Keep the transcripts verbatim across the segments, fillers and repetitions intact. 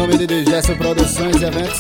nome de D J S Produções e Eventos.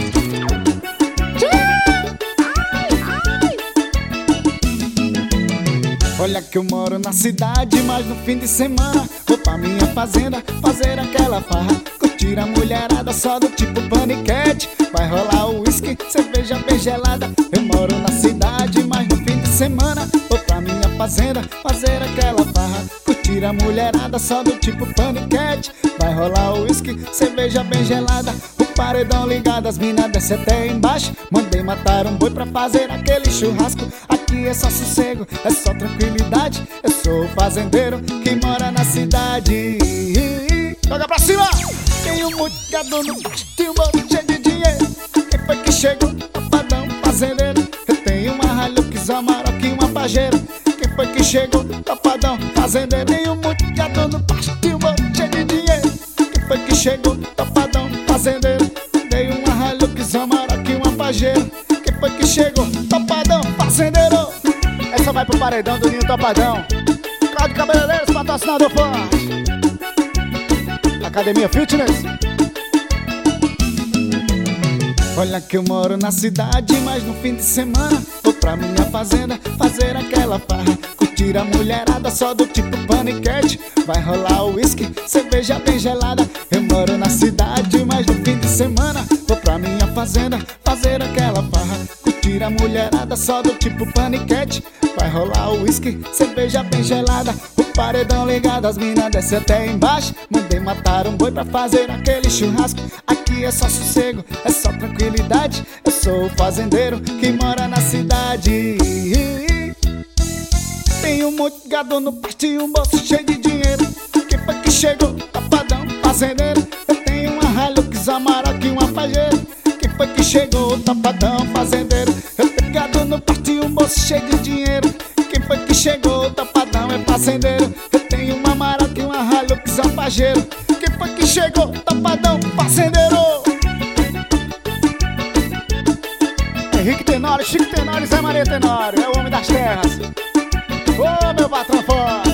Olha que eu moro na cidade, mas no fim de semana vou pra minha fazenda fazer aquela farra, curtir a mulherada só do tipo paniquete. Vai rolar o uísque, cerveja bem gelada. Eu moro na cidade, mas no fim de semana vou pra minha fazenda fazer aquela farra, curtir a mulherada só do tipo paniquete. Vai rolar o uísque, cerveja bem gelada. O paredão ligado, as minas descem até embaixo. Mandei matar um boi pra fazer aquele churrasco. Aqui é só sossego, é só tranquilidade. Eu sou o fazendeiro que mora na cidade. Joga pra cima! Tenho muito gado no pastinho, bolo cheio de dinheiro. Quem foi que chegou? Tapadão, fazendeiro. Eu tenho uma Hilux, uma Amarok e uma Pajero. Quem foi que chegou? Tapadão, fazendeiro. Tenho muito gado no pastinho, bolo cheio de dinheiro. Quem foi que chegou? Tapadão, fazendeiro. Tenho uma Hilux, uma Amarok e uma Pajero. Quem foi que chegou? Tapadão, fazendeiro. Essa vai pro paredão do Ninho Tapadão. Cláudio Cabeleireiros, patrocinador forte. Academia Fitness. Olha que eu moro na cidade, mas no fim de semana vou pra minha fazenda fazer aquela farra, curtir a mulherada só do tipo paniquete. Vai rolar o uísque, cerveja bem gelada. Eu moro na cidade, mas no fim de semana vou pra minha fazenda fazer aquela farra, curtir a mulherada só do tipo paniquete. Vai rolar o uísque, cerveja bem gelada. O paredão ligado, as minas descem até embaixo. Mandei matar um boi pra fazer aquele churrasco. Aqui é só sossego, é só tranquilidade. Eu sou o fazendeiro que mora na cidade. Tenho muito gado no pasto e um bolso cheio de dinheiro. Quem foi que chegou? Tapadão, fazendeiro. Eu tenho uma Hilux, uma Amarok e uma Pajero. Quem foi que chegou? Tapadão, fazendeiro. Eu tenho gado no pasto e um bolso cheio de dinheiro. Quem foi que chegou? Tapadão é fazendeiro. Eu tenho uma Amarok e uma Hilux, uma Pajero. Quem foi que chegou? Tapadão, fazendeiro. Henrique Tenório, Chico Tenório, Zé Maria Tenório. É o homem das terras. Ô, meu patrão forte.